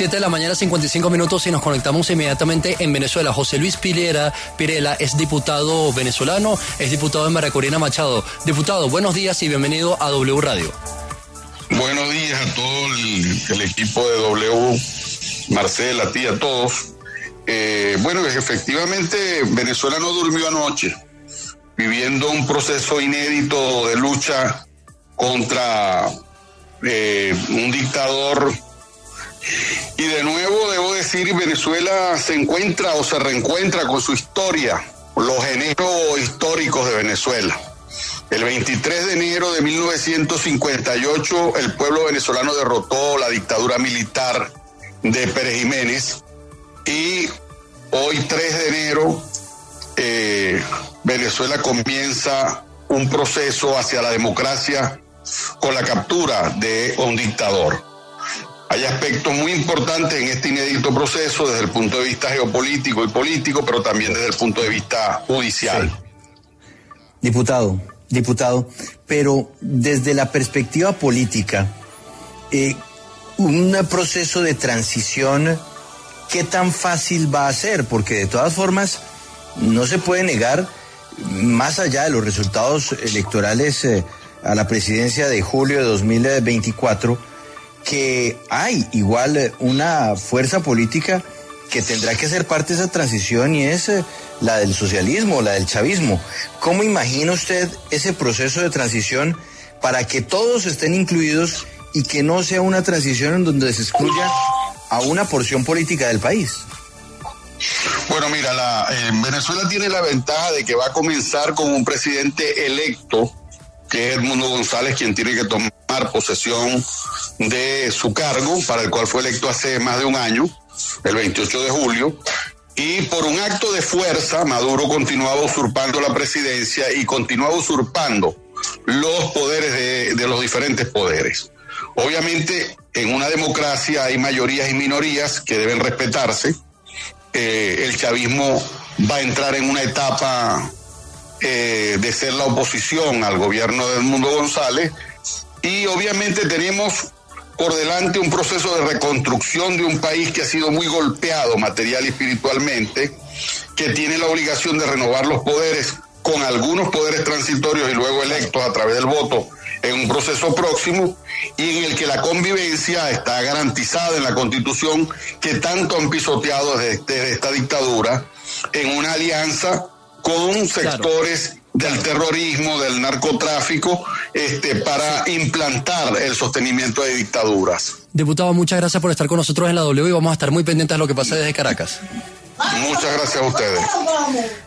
7 de la mañana, 55 minutos, y nos conectamos inmediatamente en Venezuela. José Luis Pirela es diputado venezolano, es diputado de María Corina Machado. Diputado, buenos días y bienvenido a W Radio. Buenos días a todo el equipo de W, Marcela, a ti, a todos. Bueno, efectivamente Venezuela no durmió anoche, viviendo un proceso inédito de lucha contra un dictador. Y de nuevo debo decir, Venezuela se encuentra o se reencuentra con su historia, los enero históricos de Venezuela. El 23 de enero de 1958, el pueblo venezolano derrotó la dictadura militar de Pérez Jiménez, y hoy 3 de enero Venezuela comienza un proceso hacia la democracia con la captura de un dictador. Hay aspectos muy importantes en este inédito proceso desde el punto de vista geopolítico y político, pero también desde el punto de vista judicial. Sí. Diputado, pero desde la perspectiva política, un proceso de transición, ¿qué tan fácil va a ser? Porque de todas formas, no se puede negar, más allá de los resultados electorales a la presidencia de julio de 2024, que hay igual una fuerza política que tendrá que ser parte de esa transición, y es la del socialismo, la del chavismo. ¿Cómo imagina usted ese proceso de transición para que todos estén incluidos y que no sea una transición en donde se excluya a una porción política del país? Bueno, mira, Venezuela tiene la ventaja de que va a comenzar con un presidente electo, que es Edmundo González, quien tiene que tomar posesión de su cargo, para el cual fue electo hace más de un año, el 28 de julio, y por un acto de fuerza, Maduro continuaba usurpando la presidencia y continuaba usurpando los poderes de los diferentes poderes. Obviamente, en una democracia hay mayorías y minorías que deben respetarse. El chavismo va a entrar en una etapa de ser la oposición al gobierno de Edmundo González, y obviamente tenemos por delante un proceso de reconstrucción de un país que ha sido muy golpeado material y espiritualmente, que tiene la obligación de renovar los poderes con algunos poderes transitorios y luego electos a través del voto en un proceso próximo, y en el que la convivencia está garantizada en la Constitución, que tanto han pisoteado desde esta dictadura, en una alianza con sectores del terrorismo, del narcotráfico, para implantar el sostenimiento de dictaduras. Diputado, muchas gracias por estar con nosotros en la W, y vamos a estar muy pendientes de lo que pasa desde Caracas. Muchas gracias a ustedes.